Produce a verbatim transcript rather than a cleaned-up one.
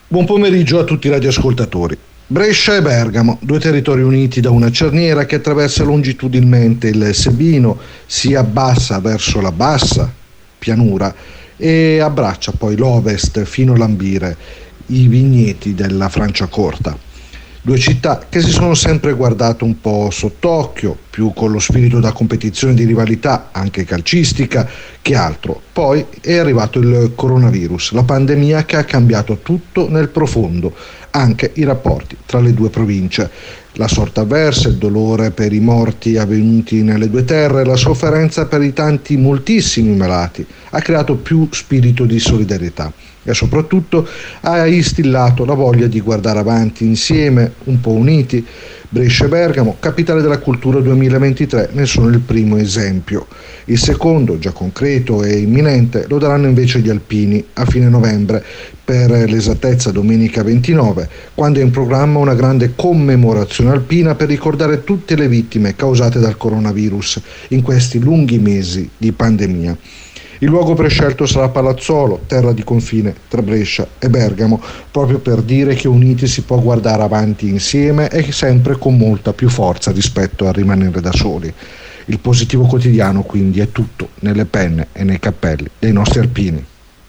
Buon pomeriggio a tutti i radioascoltatori. Brescia e Bergamo, due territori uniti da una cerniera che attraversa longitudinalmente il Sebino, si abbassa verso la bassa pianura e abbraccia poi l'ovest fino a lambire i vigneti della Franciacorta. Due città che si sono sempre guardate un po' sott'occhio, più con lo spirito da competizione di rivalità, anche calcistica, che altro. Poi è arrivato il coronavirus, la pandemia che ha cambiato tutto nel profondo, anche i rapporti tra le due province. La sorte avversa, il dolore per i morti avvenuti nelle due terre, la sofferenza per i tanti moltissimi malati, ha creato più spirito di solidarietà e soprattutto ha instillato la voglia di guardare avanti insieme, un po' uniti. Brescia e Bergamo, capitale della cultura duemilaventitré, ne sono il primo esempio. Il secondo, già concreto e imminente, lo daranno invece gli alpini a fine novembre, per l'esattezza domenica ventinove, quando è in programma una grande commemorazione alpina per ricordare tutte le vittime causate dal coronavirus in questi lunghi mesi di pandemia. Il luogo prescelto sarà Palazzolo, terra di confine tra Brescia e Bergamo, proprio per dire che uniti si può guardare avanti insieme e sempre con molta più forza rispetto a rimanere da soli. Il positivo quotidiano quindi è tutto nelle penne e nei cappelli dei nostri alpini.